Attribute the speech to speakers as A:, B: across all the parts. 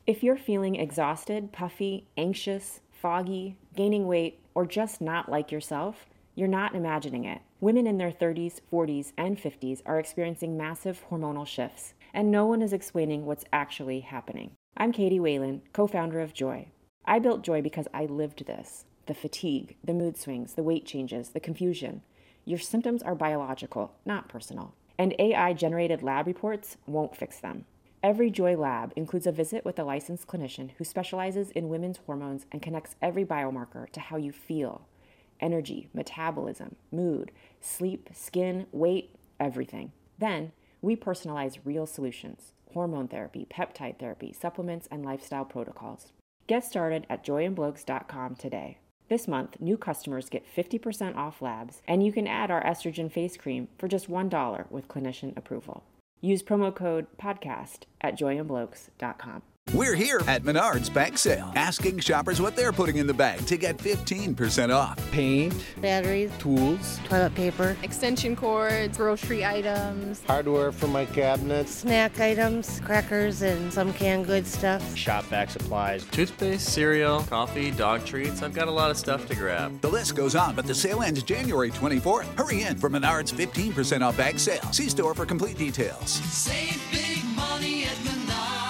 A: If you're feeling exhausted, puffy, anxious, foggy, gaining weight, or just not like yourself, you're not imagining it. Women in their 30s, 40s, and 50s are experiencing massive hormonal shifts, and no one is explaining what's actually happening. I'm Katie Whalen, co-founder of Joy. I built Joy because I lived this. The fatigue, the mood swings, the weight changes, the confusion. Your symptoms are biological, not personal. And AI-generated lab reports won't fix them. Every Joy lab includes a visit with a licensed clinician who specializes in women's hormones and connects every biomarker to how you feel. Energy, metabolism, mood, sleep, skin, weight, everything. Then, we personalize real solutions: hormone therapy, peptide therapy, supplements, and lifestyle protocols. Get started at joyandblokes.com today. This month, new customers get 50% off labs, and you can add our estrogen face cream for just $1 with clinician approval. Use promo code PODCAST at joyandblokes.com.
B: We're here at Menards Bag Sale, asking shoppers what they're putting in the bag to get 15% off.
C: Paint,
D: batteries,
C: tools,
D: toilet paper,
E: extension cords, grocery items,
C: hardware for my cabinets,
D: snack items, crackers, and some canned goods stuff.
F: Shop vac supplies,
G: toothpaste, cereal, coffee, dog treats. I've got a lot of stuff to grab.
B: The list goes on, but the sale ends January 24th. Hurry in for Menards 15% off bag sale. See store for complete details.
H: Save big money at Menards.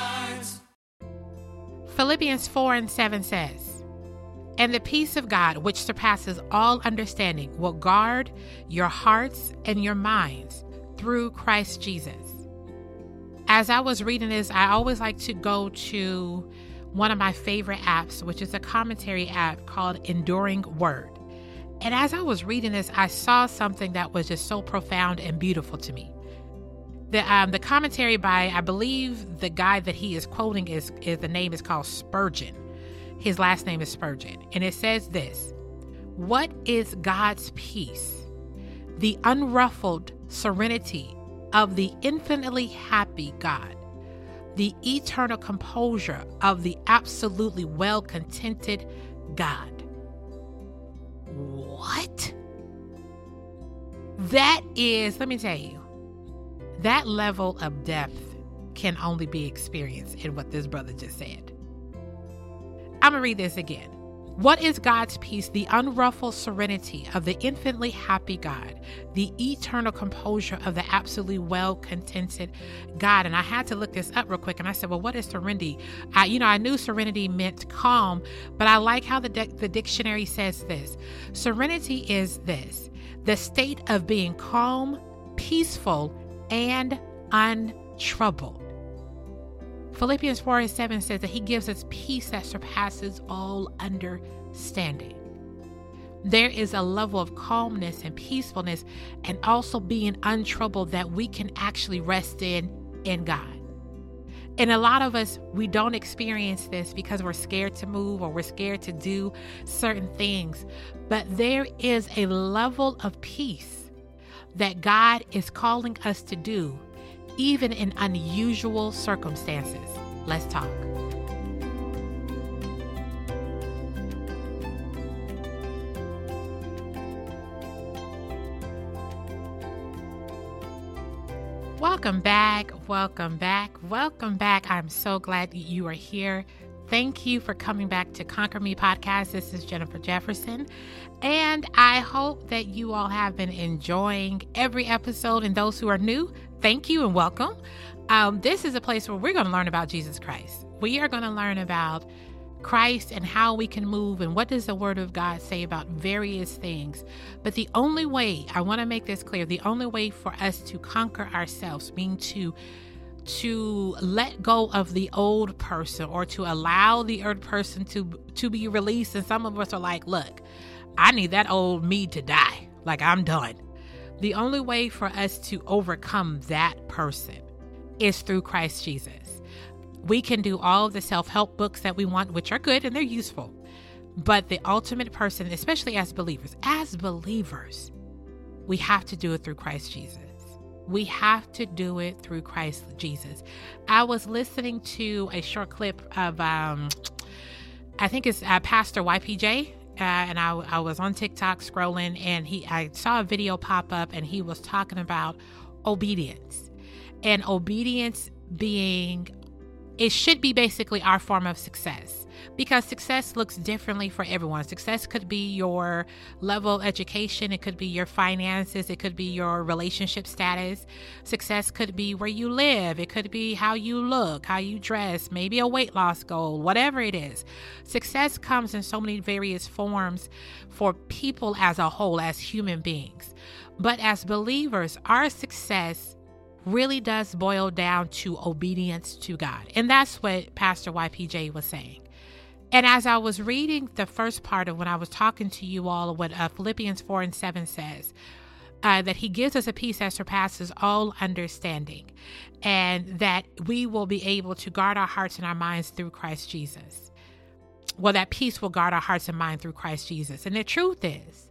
I: Philippians 4:7 says, "And the peace of God, which surpasses all understanding, will guard your hearts and your minds through Christ Jesus." As I was reading this, I always like to go to one of my favorite apps, which is a commentary app called Enduring Word. And as I was reading this, I saw something that was just so profound and beautiful to me. The commentary by, I believe the guy that he is quoting is the name is called Spurgeon. His last name is Spurgeon. And it says this: "What is God's peace? The unruffled serenity of the infinitely happy God, the eternal composure of the absolutely well-contented God." What? That is, let me tell you, that level of depth can only be experienced in what this brother just said. I'm going to read this again. "What is God's peace? The unruffled serenity of the infinitely happy God, the eternal composure of the absolutely well-contented God." And I had to look this up real quick. And I said, well, what is serenity? I knew serenity meant calm, but I like how the dictionary says this. Serenity is this: the state of being calm, peaceful, and untroubled. Philippians 4:7 says that he gives us peace that surpasses all understanding. There is a level of calmness and peacefulness and also being untroubled that we can actually rest in God. And a lot of us, we don't experience this because we're scared to move or we're scared to do certain things. But there is a level of peace that God is calling us to do, even in unusual circumstances. Let's talk. Welcome back. I'm so glad that you are here. Thank you for coming back to Conquer Me Podcast. This is Jennifer Jefferson, and I hope that you all have been enjoying every episode. And those who are new, thank you and welcome. This is a place where we're going to learn about Jesus Christ. We are going to learn about Christ and how we can move and what does the Word of God say about various things. But the only way, I want to make this clear, the only way for us to conquer ourselves, meaning to let go of the old person or to allow the old person to be released. And some of us are like, look, I need that old me to die. Like, I'm done. The only way for us to overcome that person is through Christ Jesus. We can do all of the self-help books that we want, which are good and they're useful. But the ultimate person, especially as believers, we have to do it through Christ Jesus. We have to do it through Christ Jesus. I was listening to a short clip of, I think it's Pastor YPJ, and I was on TikTok scrolling, and I saw a video pop up, and he was talking about obedience, and obedience being it should be basically our form of success, because success looks differently for everyone. Success could be your level of education. It could be your finances. It could be your relationship status. Success could be where you live. It could be how you look, how you dress, maybe a weight loss goal, whatever it is. Success comes in so many various forms for people as a whole, as human beings. But as believers, our success really does boil down to obedience to God. And that's what Pastor YPJ was saying. And as I was reading the first part of when I was talking to you all, what Philippians 4:7 says, that he gives us a peace that surpasses all understanding, and that we will be able to guard our hearts and our minds through Christ Jesus. Well, that peace will guard our hearts and mind through Christ Jesus. And the truth is,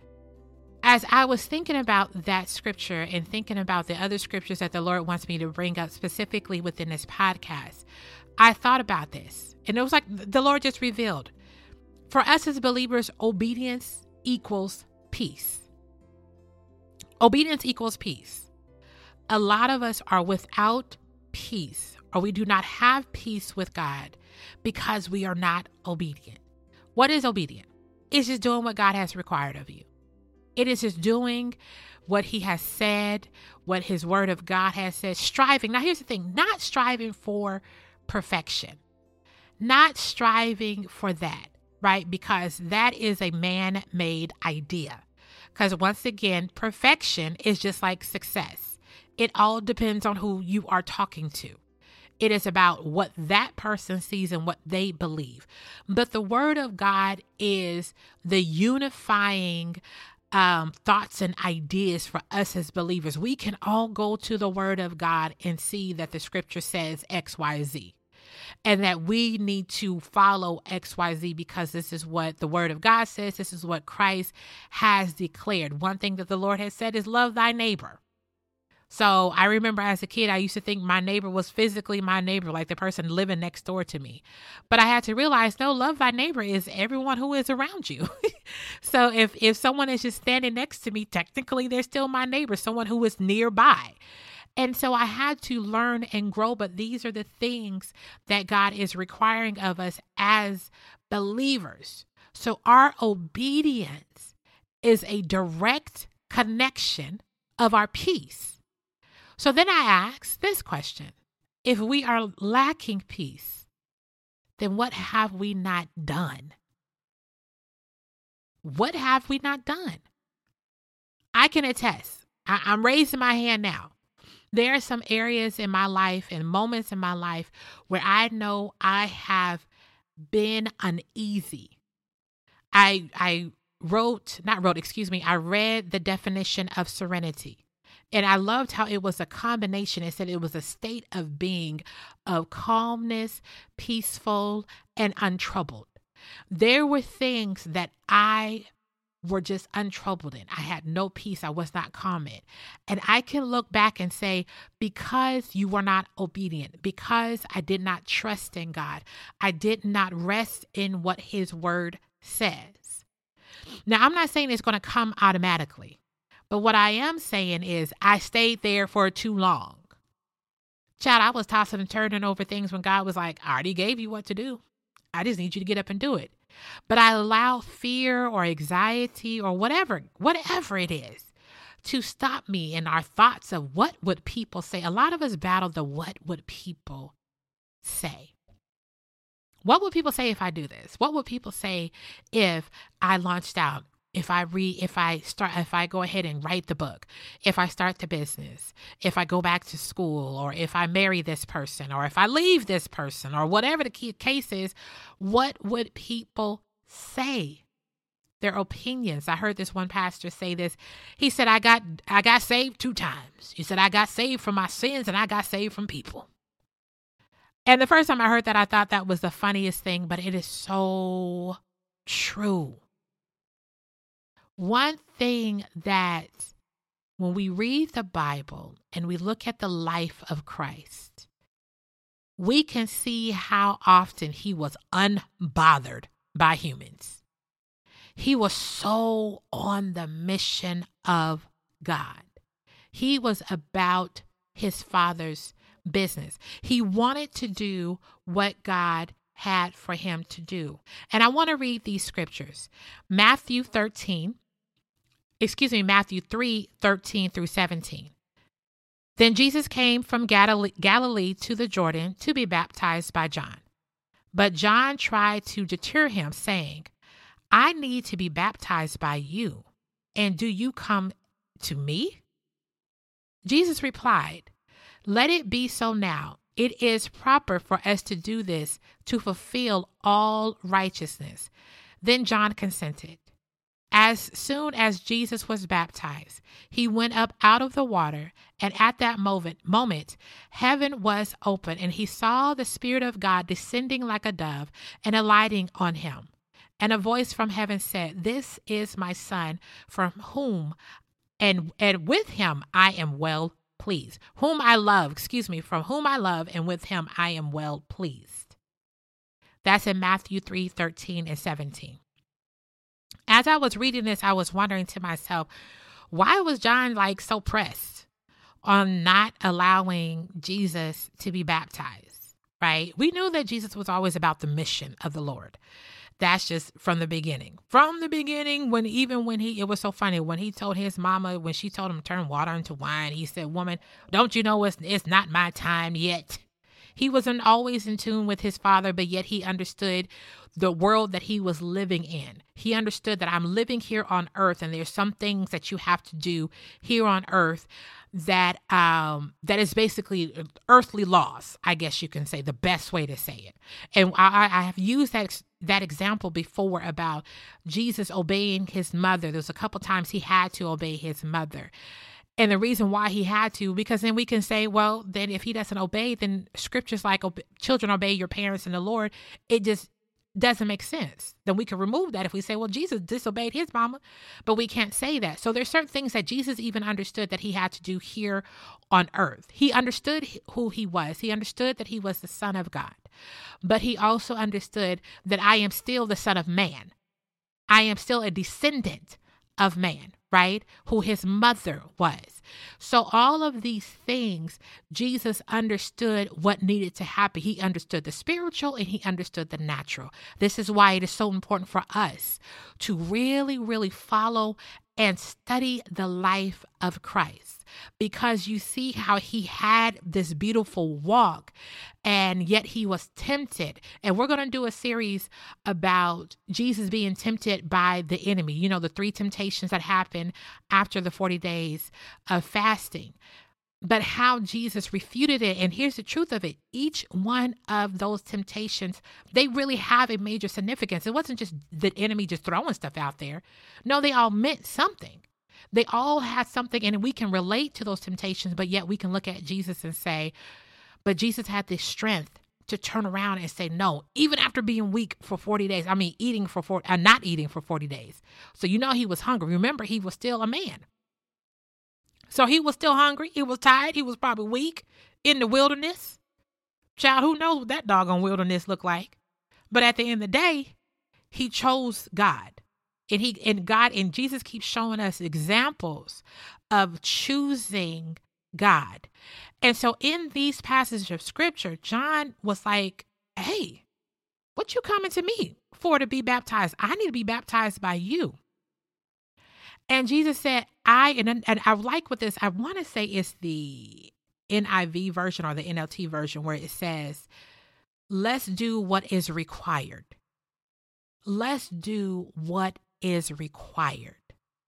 I: as I was thinking about that scripture and thinking about the other scriptures that the Lord wants me to bring up specifically within this podcast, I thought about this. And it was like the Lord just revealed. For us as believers, obedience equals peace. Obedience equals peace. A lot of us are without peace, or we do not have peace with God because we are not obedient. What is obedient? It's just doing what God has required of you. It is just doing what he has said, what his word of God has said, striving. Now, here's the thing, not striving for perfection, not striving for that, right? Because that is a man-made idea. Because once again, perfection is just like success. It all depends on who you are talking to. It is about what that person sees and what they believe. But the word of God is the unifying thoughts and ideas for us as believers. We can all go to the word of God and see that the scripture says X, Y, Z, and that we need to follow X, Y, Z because this is what the word of God says. This is what Christ has declared. One thing that the Lord has said is love thy neighbor. So I remember as a kid, I used to think my neighbor was physically my neighbor, like the person living next door to me. But I had to realize, no, love thy neighbor is everyone who is around you. So if someone is just standing next to me, technically they're still my neighbor, someone who is nearby. And so I had to learn and grow. But these are the things that God is requiring of us as believers. So our obedience is a direct connection of our peace. So then I ask this question: if we are lacking peace, then what have we not done? What have we not done? I can attest. I'm raising my hand now. There are some areas in my life and moments in my life where I know I have been uneasy. I read the definition of serenity. And I loved how it was a combination. It said it was a state of being of calmness, peaceful, and untroubled. There were things that I were just untroubled in. I had no peace. I was not calm in. And I can look back and say, because you were not obedient, because I did not trust in God, I did not rest in what his word says. Now, I'm not saying it's going to come automatically. But what I am saying is I stayed there for too long. Child, I was tossing and turning over things when God was like, I already gave you what to do. I just need you to get up and do it. But I allow fear or anxiety or whatever it is to stop me in our thoughts of what would people say. A lot of us battle the what would people say. What would people say if I do this? What would people say if I launched out? If I go ahead and write the book, if I start the business, if I go back to school, or if I marry this person, or if I leave this person, or whatever the case is, what would people say? Their opinions. I heard this one pastor say this. He said, I got saved 2 times. He said, I got saved from my sins and I got saved from people. And the first time I heard that, I thought that was the funniest thing, but it is so true. One thing that when we read the Bible and we look at the life of Christ, we can see how often he was unbothered by humans. He was so on the mission of God. He was about his Father's business. He wanted to do what God had for him to do. And I want to read these scriptures. Matthew 3:13 through 17. Then Jesus came from Galilee to the Jordan to be baptized by John. But John tried to deter him, saying, I need to be baptized by you, and do you come to me? Jesus replied, Let it be so now. It is proper for us to do this to fulfill all righteousness. Then John consented. As soon as Jesus was baptized, he went up out of the water, and at that moment, heaven was open, and he saw the Spirit of God descending like a dove and alighting on him. And a voice from heaven said, This is my Son, from whom and with him I am well pleased. From whom I love, and with him I am well pleased. That's in Matthew 3:13 and 17. As I was reading this, I was wondering to myself, why was John so pressed on not allowing Jesus to be baptized, right? We knew that Jesus was always about the mission of the Lord. That's just from the beginning. From the beginning, it was so funny, when he told his mama, when she told him to turn water into wine, he said, Woman, don't you know it's not my time yet? He wasn't always in tune with his Father, but yet he understood the world that he was living in. He understood that I'm living here on earth, and there's some things that you have to do here on earth that is basically earthly laws, I guess you can say, the best way to say it. And I have used that example before about Jesus obeying his mother. There's a couple times he had to obey his mother. And the reason why he had to, because then we can say, well, then if he doesn't obey, then scriptures like children obey your parents in the Lord, it just doesn't make sense. Then we can remove that if we say, well, Jesus disobeyed his mama, but we can't say that. So there's certain things that Jesus even understood that he had to do here on earth. He understood who he was. He understood that he was the Son of God, but he also understood that I am still the Son of Man. I am still a descendant of man, right? Who his mother was. So all of these things, Jesus understood what needed to happen. He understood the spiritual and he understood the natural. This is why it is so important for us to really, really follow and study the life of Christ, because you see how he had this beautiful walk and yet he was tempted. And we're going to do a series about Jesus being tempted by the enemy. You know, the 3 temptations that happened after the 40 days of fasting, but how Jesus refuted it. And here's the truth of it. Each one of those temptations, they really have a major significance. It wasn't just the enemy just throwing stuff out there. No, they all meant something. They all had something, and we can relate to those temptations, but yet we can look at Jesus and say, but Jesus had this strength to turn around and say, no, even after being weak for 40 days, not eating for 40 days. So, he was hungry. Remember, he was still a man. So he was still hungry. He was tired. He was probably weak in the wilderness. Child, who knows what that doggone wilderness looked like? But at the end of the day, he chose God. And Jesus keeps showing us examples of choosing God. And so in these passages of scripture, John was like, hey, what you coming to me for to be baptized? I need to be baptized by you. And Jesus said, and I like what this, I want to say it's the NIV version or the NLT version, where it says, let's do what is required. Let's do what is required.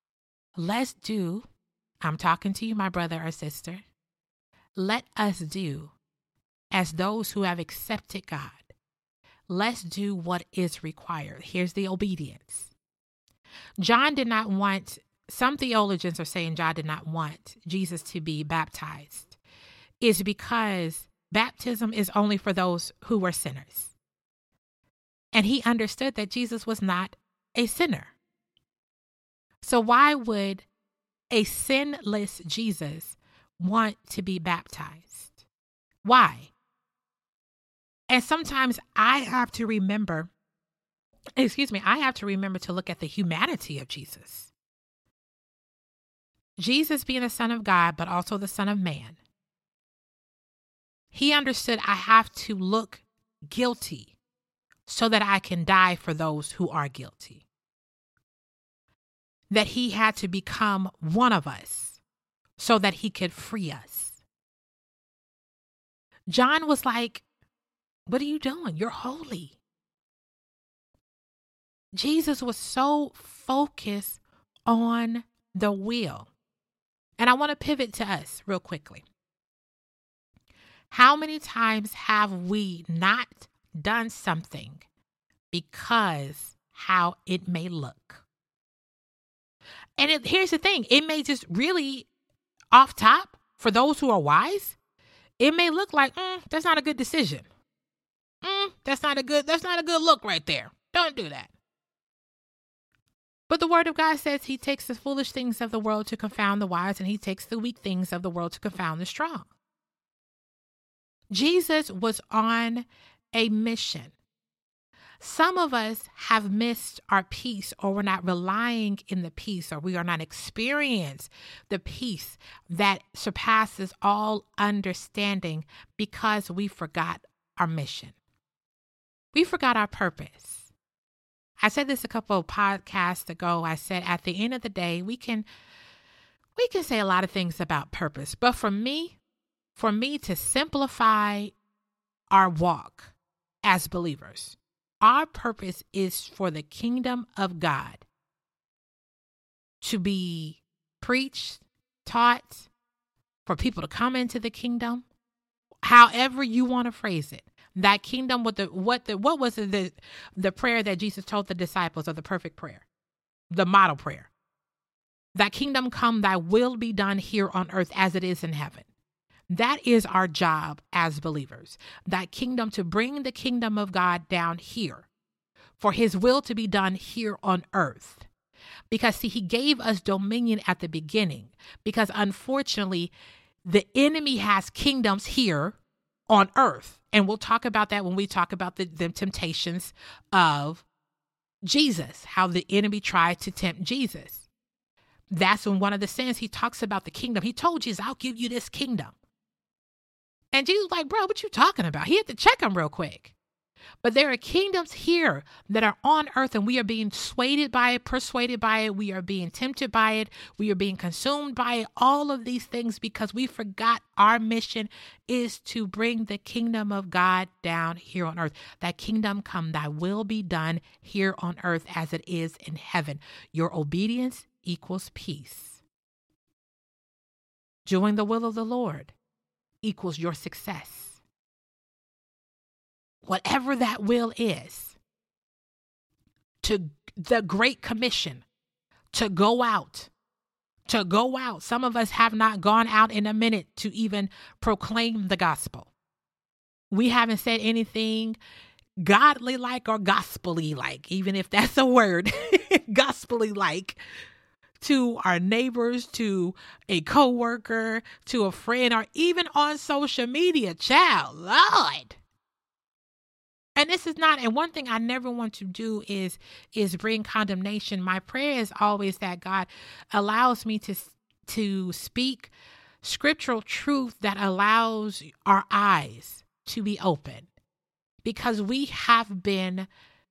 I: I'm talking to you, my brother or sister. Let us do as those who have accepted God. Let's do what is required. Here's the obedience. John did not want, some theologians are saying John did not want Jesus to be baptized. It's because baptism is only for those who were sinners. And he understood that Jesus was not a sinner. So why would a sinless Jesus want to be baptized? Why? And sometimes I have to remember to look at the humanity of Jesus. Jesus being the Son of God, but also the Son of Man. He understood I have to look guilty so that I can die for those who are guilty. That he had to become one of us so that he could free us. John was like, what are you doing? You're holy. Jesus was so focused on the will. And I want to pivot to us real quickly. How many times have we not done something because how it may look? And here's the thing. It may just really, off top, for those who are wise, it may look like, that's not a good decision. That's not a good look right there. Don't do that. But the word of God says he takes the foolish things of the world to confound the wise, and he takes the weak things of the world to confound the strong. Jesus was on a mission. Some of us have missed our peace, or we're not relying in the peace, or we are not experiencing the peace that surpasses all understanding because we forgot our mission. We forgot our purpose. I said this a couple of podcasts ago. I said at the end of the day, we can say a lot of things about purpose, but for me to simplify our walk as believers, our purpose is for the kingdom of God to be preached, taught, for people to come into the kingdom, however you want to phrase it. That kingdom, what was the prayer that Jesus told the disciples, of the perfect prayer, the model prayer? That kingdom come, thy will be done here on earth as it is in heaven. That is our job as believers. That kingdom, to bring the kingdom of God down here, for his will to be done here on earth. Because see, he gave us dominion at the beginning, because unfortunately, the enemy has kingdoms here on earth. And we'll talk about that when we talk about the temptations of Jesus, how the enemy tried to tempt Jesus. That's when one of the sins he talks about the kingdom. He told Jesus, I'll give you this kingdom. And Jesus was like, bro, what you talking about? He had to check him real quick. But there are kingdoms here that are on earth, and we are being swayed by it, persuaded by it. We are being tempted by it. We are being consumed by it. All of these things because we forgot our mission is to bring the kingdom of God down here on earth. Thy kingdom come, thy will be done here on earth as it is in heaven. Your obedience equals peace. Doing the will of the Lord equals your success. Whatever that will is, to the Great Commission, to go out. Some of us have not gone out in a minute to even proclaim the gospel. We haven't said anything godly like or gospel-y like, even if that's a word, gospel-y like, to our neighbors, to a coworker, to a friend, or even on social media. Child, Lord. And this is not, and one thing I never want to do is bring condemnation. My prayer is always that God allows me to speak scriptural truth that allows our eyes to be open. Because we have been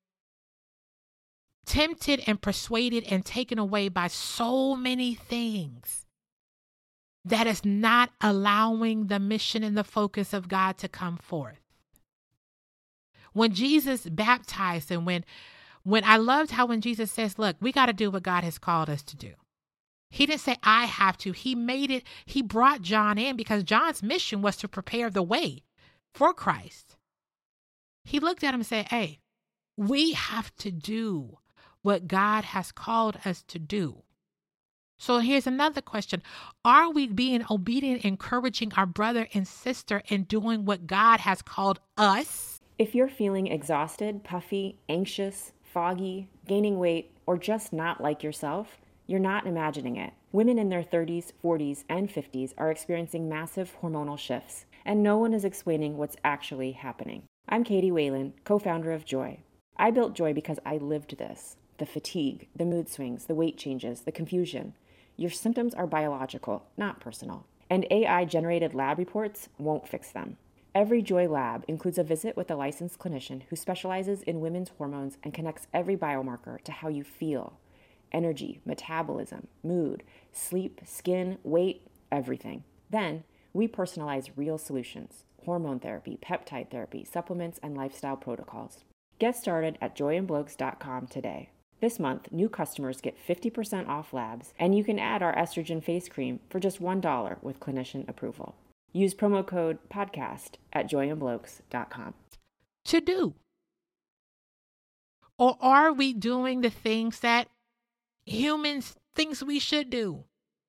I: tempted and persuaded and taken away by so many things that is not allowing the mission and the focus of God to come forth. When Jesus baptized, and when I loved how when Jesus says, look, we got to do what God has called us to do. He didn't say, I have to. He made it. He brought John in because John's mission was to prepare the way for Christ. He looked at him and said, hey, we have to do what God has called us to do. So here's another question. Are we being obedient, encouraging our brother and sister in doing what God has called us?
A: If you're feeling exhausted, puffy, anxious, foggy, gaining weight, or just not like yourself, you're not imagining it. Women in their 30s, 40s, and 50s are experiencing massive hormonal shifts, and no one is explaining what's actually happening. I'm Katie Whalen, co-founder of Joy. I built Joy because I lived this. The fatigue, the mood swings, the weight changes, the confusion. Your symptoms are biological, not personal. And AI-generated lab reports won't fix them. Every Joy Lab includes a visit with a licensed clinician who specializes in women's hormones and connects every biomarker to how you feel: energy, metabolism, mood, sleep, skin, weight, everything. Then, we personalize real solutions: hormone therapy, peptide therapy, supplements, and lifestyle protocols. Get started at joyandblokes.com today. This month, new customers get 50% off labs, and you can add our estrogen face cream for just $1 with clinician approval. Use promo code PODCAST at joyandblokes.com.
I: To do? Or are we doing the things that humans think we should do?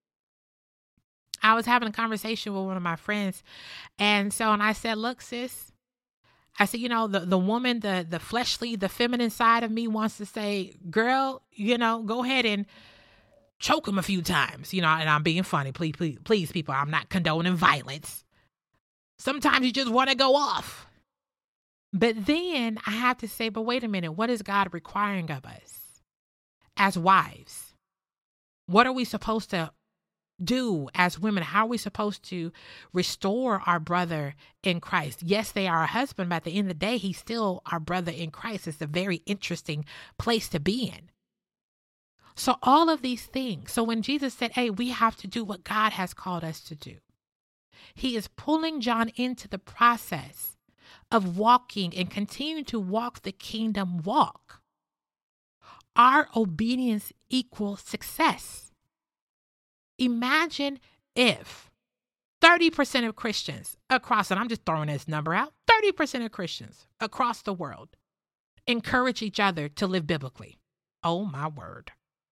I: I was having a conversation with one of my friends, and I said, look, sis, I said, the woman, the fleshly, the feminine side of me wants to say, girl, go ahead and choke him a few times, and I'm being funny. Please, people, I'm not condoning violence. Sometimes you just want to go off. But then I have to say, but wait a minute, what is God requiring of us as wives? What are we supposed to do as women? How are we supposed to restore our brother in Christ? Yes, they are our husband, but at the end of the day, he's still our brother in Christ. It's a very interesting place to be in. So all of these things. So when Jesus said, hey, we have to do what God has called us to do, he is pulling John into the process of walking and continuing to walk the kingdom walk. Our obedience equals success. Imagine if 30% of Christians across, and I'm just throwing this number out, 30% of Christians across the world encourage each other to live biblically. Oh my word.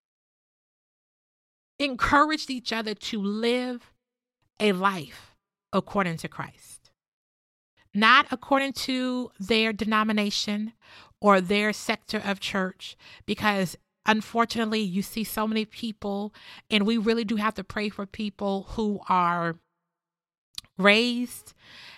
I: Encouraged each other to live a life according to Christ. Not according to their denomination or their sector of church, because unfortunately, you see so many people, and we really do have to pray for people who are raised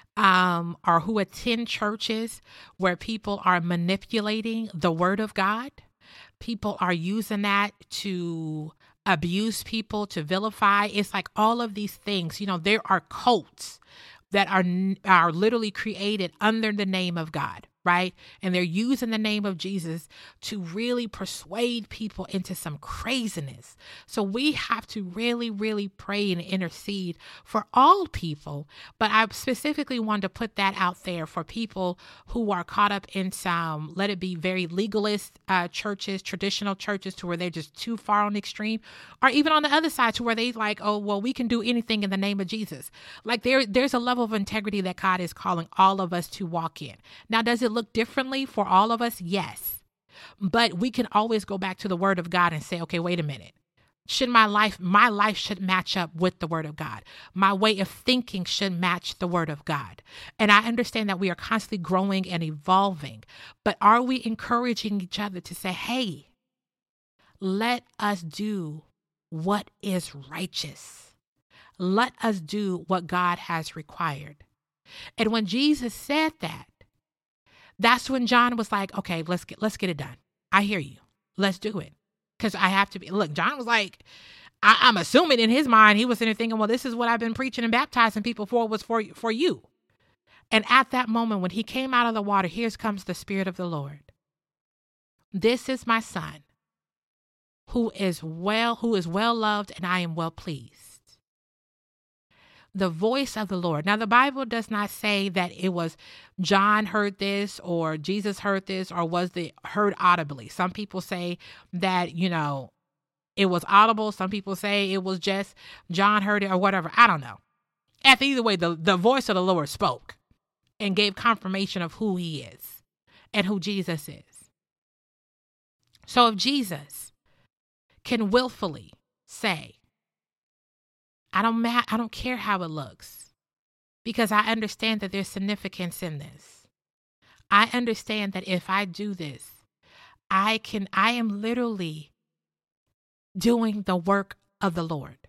I: or who attend churches where people are manipulating the word of God. People are using that to abuse people, to vilify. It's like all of these things. There are cults that are literally created under the name of God, right? And they're using the name of Jesus to really persuade people into some craziness. So we have to really, really pray and intercede for all people. But I specifically wanted to put that out there for people who are caught up in some, let it be very legalist churches, traditional churches, to where they're just too far on the extreme, or even on the other side to where they like, oh, well, we can do anything in the name of Jesus. Like there's a level of integrity that God is calling all of us to walk in. Now, does it look differently for all of us? Yes. But we can always go back to the word of God and say, okay, wait a minute. Should my life should match up with the word of God. My way of thinking should match the word of God. And I understand that we are constantly growing and evolving, but are we encouraging each other to say, hey, let us do what is righteous. Let us do what God has required. And when Jesus said that, that's when John was like, okay, let's get it done. I hear you. Let's do it. Because I have to be. Look, John was like, I'm assuming in his mind, he was sitting there thinking, well, this is what I've been preaching and baptizing people for, was for you. And at that moment, when he came out of the water, here comes the Spirit of the Lord. This is my son, who is well loved, and I am well pleased. The voice of the Lord. Now, the Bible does not say that it was John heard this or Jesus heard this or was it heard audibly. Some people say that, it was audible. Some people say it was just John heard it or whatever. I don't know. Either way, the voice of the Lord spoke and gave confirmation of who he is and who Jesus is. So if Jesus can willfully say, I don't care how it looks, because I understand that there's significance in this. I understand that if I do this, I am literally doing the work of the Lord.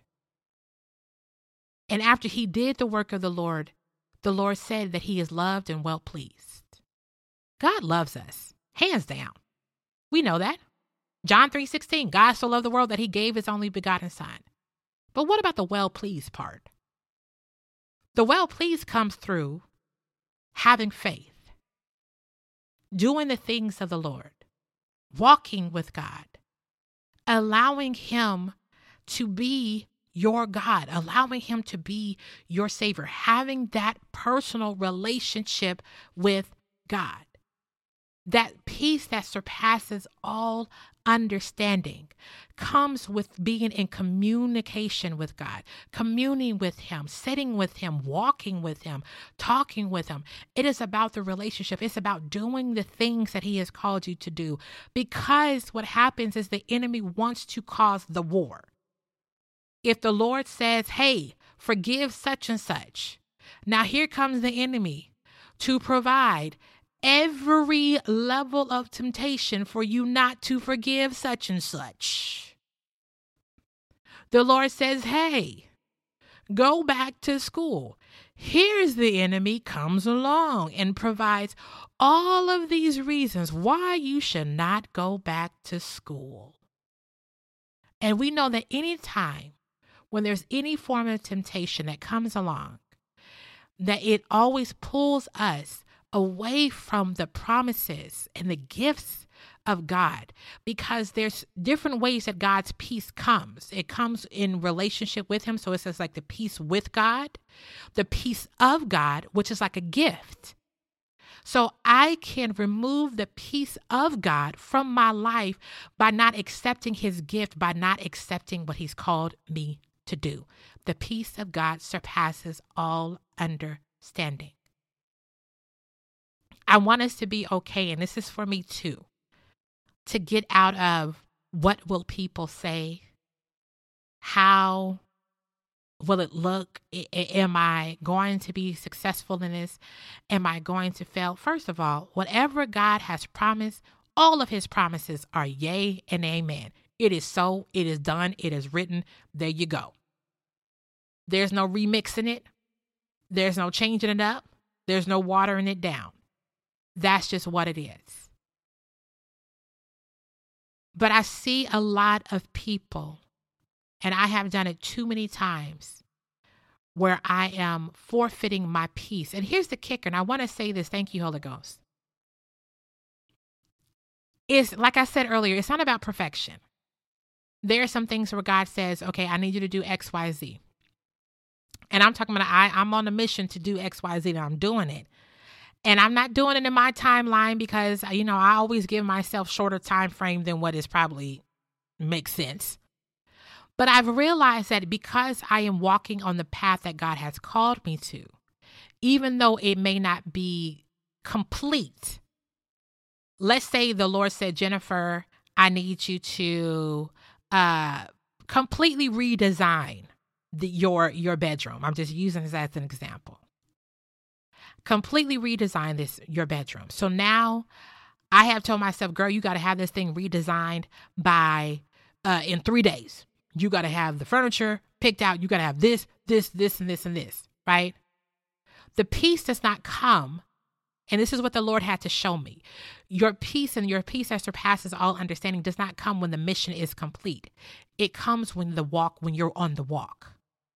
I: And after he did the work of the Lord said that he is loved and well pleased. God loves us, hands down. We know that. John 3:16, God so loved the world that he gave his only begotten son. But what about the well-pleased part? The well-pleased comes through having faith, doing the things of the Lord, walking with God, allowing him to be your God, allowing him to be your Savior, having that personal relationship with God. That peace that surpasses all understanding comes with being in communication with God, communing with him, sitting with him, walking with him, talking with him. It is about the relationship. It's about doing the things that he has called you to do, because what happens is the enemy wants to cause the war. If the Lord says, hey, forgive such and such, now here comes the enemy to provide every level of temptation for you not to forgive such and such. The Lord says, hey, go back to school. Here's the enemy comes along and provides all of these reasons why you should not go back to school. And we know that any time when there's any form of temptation that comes along, that it always pulls us away from the promises and the gifts of God, because there's different ways that God's peace comes. It comes in relationship with him. So it says like the peace with God, the peace of God, which is like a gift. So I can remove the peace of God from my life by not accepting his gift, by not accepting what he's called me to do. The peace of God surpasses all understanding. I want us to be okay, and this is for me too, to get out of what will people say, how will it look, am I going to be successful in this, am I going to fail? First of all, whatever God has promised, all of his promises are yea and amen. It is so, it is done, it is written, there you go. There's no remixing it. There's no changing it up. There's no watering it down. That's just what it is. But I see a lot of people, and I have done it too many times, where I am forfeiting my peace. And here's the kicker, and I want to say this. Thank you, Holy Ghost. It's like I said earlier, it's not about perfection. There are some things where God says, okay, I need you to do X, Y, Z. And I'm talking about I'm on a mission to do X, Y, Z, and I'm doing it. And I'm not doing it in my timeline because, I always give myself shorter time frame than what is probably makes sense. But I've realized that because I am walking on the path that God has called me to, even though it may not be complete, let's say the Lord said, Jennifer, I need you to completely redesign your bedroom. I'm just using this as an example. Completely redesign your bedroom. So now I have told myself, girl, you got to have this thing redesigned by in 3 days. You got to have the furniture picked out. You got to have this, and this, and this, right? The peace does not come. And this is what the Lord had to show me. Your peace and your peace that surpasses all understanding does not come when the mission is complete. It comes when you're on the walk.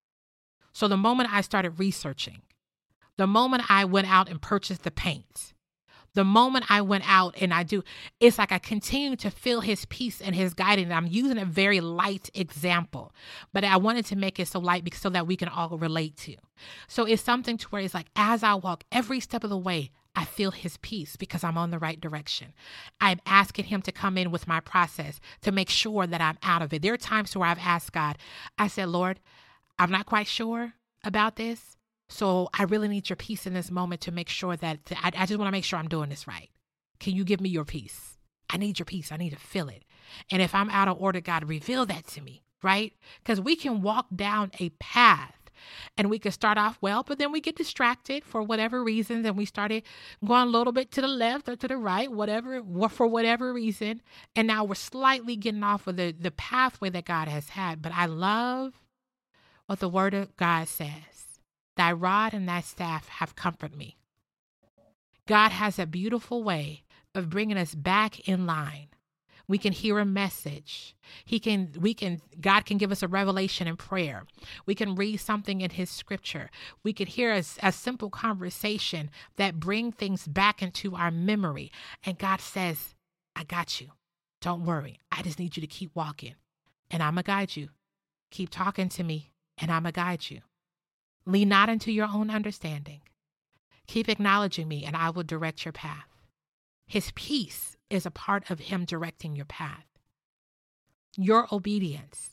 I: So the moment I started researching, the moment I went out and purchased the paint, the moment I went out and it's like I continue to feel his peace and his guidance. I'm using a very light example, but I wanted to make it so light so that we can all relate to. So it's something to where it's like, as I walk every step of the way, I feel his peace because I'm on the right direction. I'm asking him to come in with my process to make sure that I'm out of it. There are times where I've asked God, I said, Lord, I'm not quite sure about this. So I really need your peace in this moment to make sure that I just want to make sure I'm doing this right. Can you give me your peace? I need your peace. I need to feel it. And if I'm out of order, God, reveal that to me, right? Because we can walk down a path and we can start off well, but then we get distracted for whatever reasons. And we started going a little bit to the left or to the right, for whatever reason. And now we're slightly getting off of the pathway that God has had. But I love what the word of God says. Thy rod and thy staff have comforted me. God has a beautiful way of bringing us back in line We can hear a message. God can give us a revelation in prayer. We can read something in his scripture. We could hear a simple conversation that bring things back into our memory. And God says, I got you. Don't worry. I just need you to keep walking and I'm going to guide you. Keep talking to me and I'm going to guide you. Lean not into your own understanding. Keep acknowledging me and I will direct your path. His peace is a part of him directing your path. Your obedience,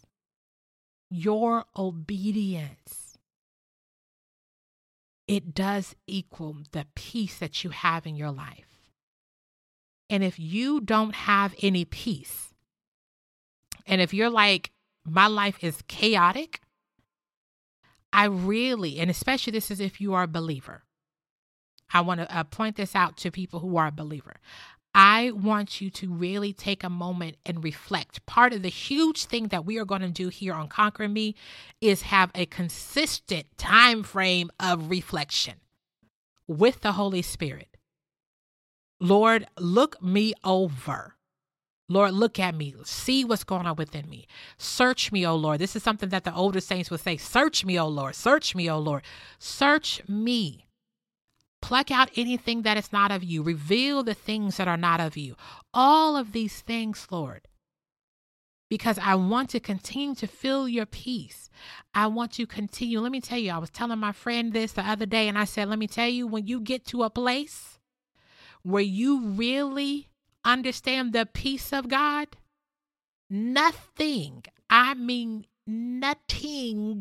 I: it does equal the peace that you have in your life. And if you don't have any peace, and if you're like, my life is chaotic, I really, and especially this is if you are a believer, I want to point this out to people who are a believer. I want you to really take a moment and reflect. Part of the huge thing that we are going to do here on Conquer Me is have a consistent time frame of reflection with the Holy Spirit. Lord, look me over. Lord, look at me. See what's going on within me. Search me, O Lord. This is something that the older saints would say. Search me, O Lord. Search me, O Lord. Search me. Pluck out anything that is not of you. Reveal the things that are not of you. All of these things, Lord. Because I want to continue to feel your peace. I want to continue. Let me tell you, I was telling my friend this the other day, and I said, let me tell you, when you get to a place where you really understand the peace of God, nothing, I mean nothing,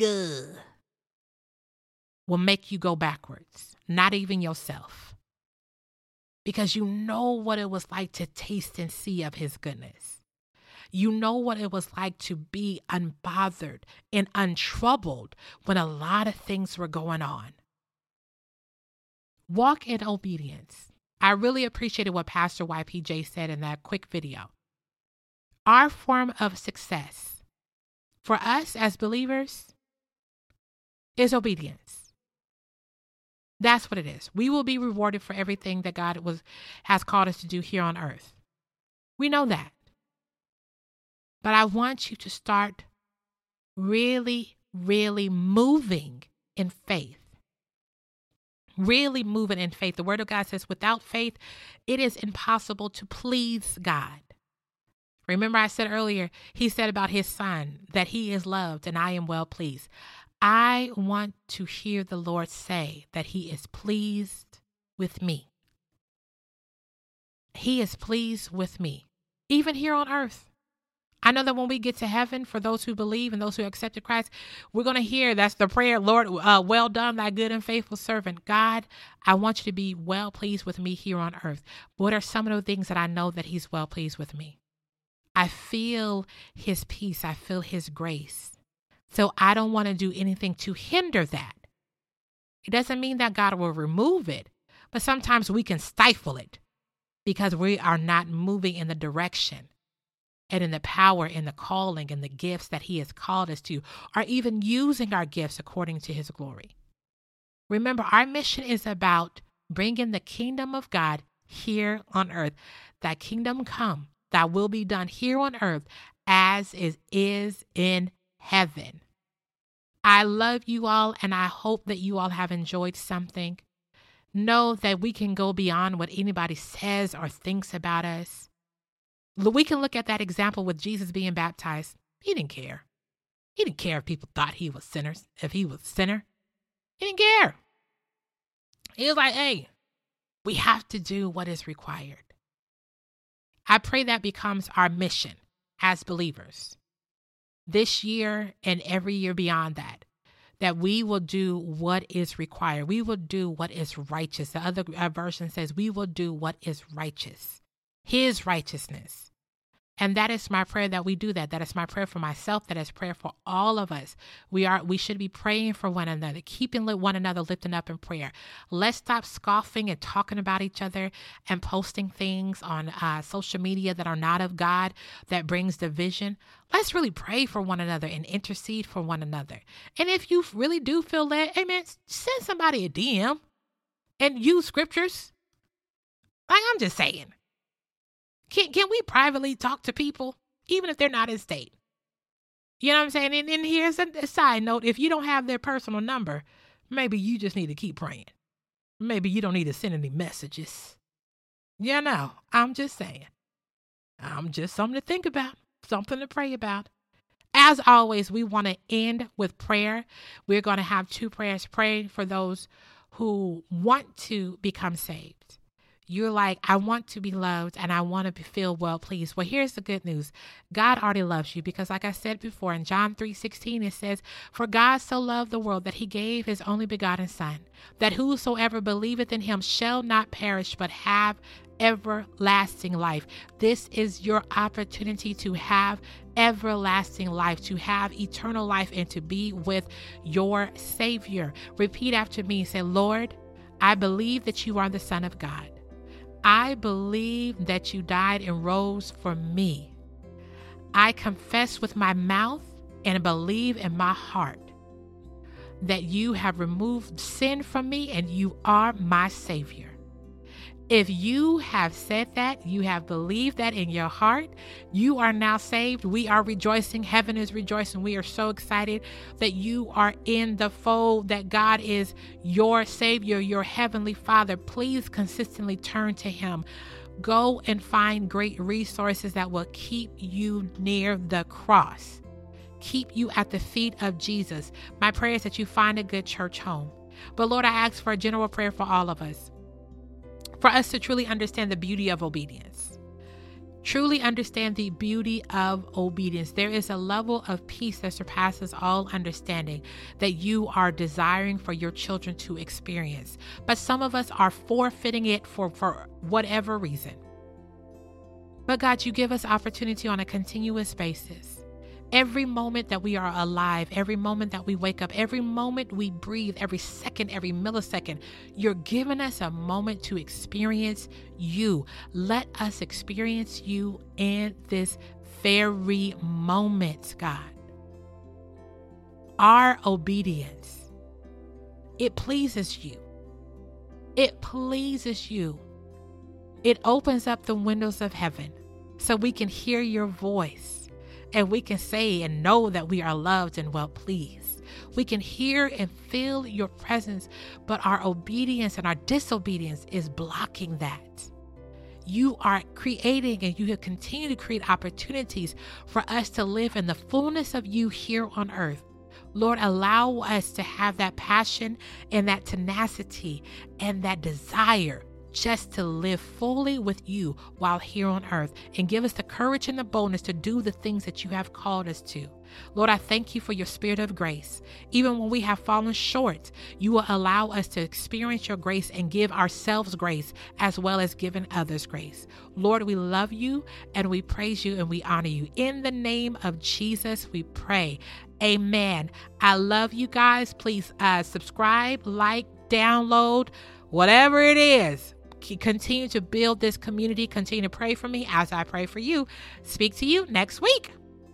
I: will make you go backwards. Not even yourself. Because you know what it was like to taste and see of his goodness. You know what it was like to be unbothered and untroubled when a lot of things were going on. Walk in obedience. I really appreciated what Pastor YPJ said in that quick video. Our form of success for us as believers is obedience. That's what it is. We will be rewarded for everything that God has called us to do here on earth. We know that. But I want you to start really, really moving in faith. Really moving in faith. The word of God says, without faith, it is impossible to please God. Remember I said earlier, he said about his son that he is loved and I am well pleased. I want to hear the Lord say that he is pleased with me. He is pleased with me, even here on earth. I know that when we get to heaven, for those who believe and those who accepted Christ, we're going to hear, that's the prayer, Lord, well done, thy good and faithful servant. God, I want you to be well pleased with me here on earth. What are some of the things that I know that he's well pleased with me? I feel his peace. I feel his grace. So I don't want to do anything to hinder that. It doesn't mean that God will remove it, but sometimes we can stifle it because we are not moving in the direction and in the power and the calling and the gifts that he has called us to, or even using our gifts according to his glory. Remember, our mission is about bringing the kingdom of God here on earth. Thy kingdom come, thy will be done here on earth as it is in heaven. I love you all, and I hope that you all have enjoyed something. Know that we can go beyond what anybody says or thinks about us. We can look at that example with Jesus being baptized. He didn't care. He didn't care if people thought he was sinners, if he was a sinner. He didn't care. He was like, hey, we have to do what is required. I pray that becomes our mission as believers. This year and every year beyond that we will do what is required. We will do what is righteous. The other version says we will do what is righteous, his righteousness. And that is my prayer that we do that. That is my prayer for myself. That is prayer for all of us. We should be praying for one another, keeping one another lifted up in prayer. Let's stop scoffing and talking about each other and posting things on social media that are not of God, that brings division. Let's really pray for one another and intercede for one another. And if you really do feel that, hey man, send somebody a DM and use scriptures. Like, I'm just saying. Can we privately talk to people, even if they're not in state? You know what I'm saying? And here's a side note. If you don't have their personal number, maybe you just need to keep praying. Maybe you don't need to send any messages. You know, I'm just saying. I'm just something to think about, something to pray about. As always, we want to end with prayer. We're going to have 2 prayers. Pray for those who want to become saved. You're like, I want to be loved and I want to feel well pleased. Well, here's the good news. God already loves you because like I said before in John 3:16, it says, for God so loved the world that he gave his only begotten son, that whosoever believeth in him shall not perish, but have everlasting life. This is your opportunity to have everlasting life, to have eternal life, and to be with your Savior. Repeat after me. Say, Lord, I believe that you are the Son of God. I believe that you died and rose for me. I confess with my mouth and believe in my heart that you have removed sin from me and you are my Savior. If you have said that, you have believed that in your heart, you are now saved. We are rejoicing. Heaven is rejoicing. We are so excited that you are in the fold, that God is your Savior, your Heavenly Father. Please consistently turn to him. Go and find great resources that will keep you near the cross, keep you at the feet of Jesus. My prayer is that you find a good church home. But Lord, I ask for a general prayer for all of us, for us to truly understand the beauty of obedience. Truly understand the beauty of obedience. There is a level of peace that surpasses all understanding that you are desiring for your children to experience. But some of us are forfeiting it for whatever reason. But God, you give us opportunity on a continuous basis. Every moment that we are alive, every moment that we wake up, every moment we breathe, every second, every millisecond, you're giving us a moment to experience you. Let us experience you in this very moment, God. Our obedience, it pleases you. It pleases you. It opens up the windows of heaven so we can hear your voice. And we can say and know that we are loved and well pleased. We can hear and feel your presence, but our obedience and our disobedience is blocking that. You are creating and you have continued to create opportunities for us to live in the fullness of you here on earth. Lord, allow us to have that passion and that tenacity and that desire just to live fully with you while here on earth, and give us the courage and the boldness to do the things that you have called us to. Lord, I thank you for your spirit of grace. Even when we have fallen short, you will allow us to experience your grace and give ourselves grace as well as giving others grace. Lord, we love you and we praise you and we honor you. In the name of Jesus, we pray. Amen. I love you guys. Please subscribe, like, download, whatever it is. Continue to build this community. Continue to pray for me as I pray for you. Speak to you next week.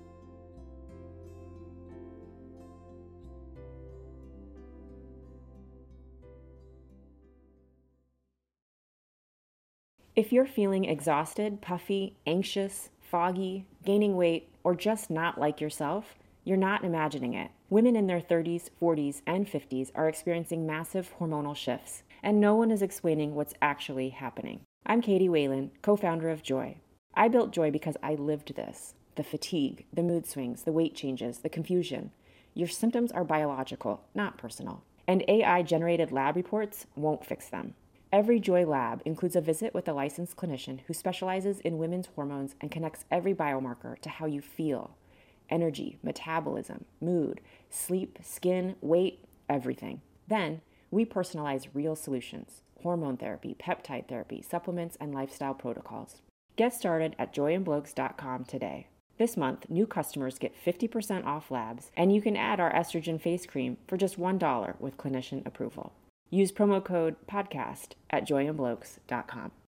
A: If you're feeling exhausted, puffy, anxious, foggy, gaining weight, or just not like yourself, you're not imagining it. Women in their 30s, 40s, and 50s are experiencing massive hormonal shifts, and no one is explaining what's actually happening. I'm Katie Whalen, co-founder of Joy. I built Joy because I lived this. The fatigue, the mood swings, the weight changes, the confusion. Your symptoms are biological, not personal. And AI-generated lab reports won't fix them. Every Joy lab includes a visit with a licensed clinician who specializes in women's hormones and connects every biomarker to how you feel. Energy, metabolism, mood, sleep, skin, weight, everything. Then, we personalize real solutions: hormone therapy, peptide therapy, supplements, and lifestyle protocols. Get started at joyandblokes.com today. This month, new customers get 50% off labs, and you can add our estrogen face cream for just $1 with clinician approval. Use promo code PODCAST at joyandblokes.com.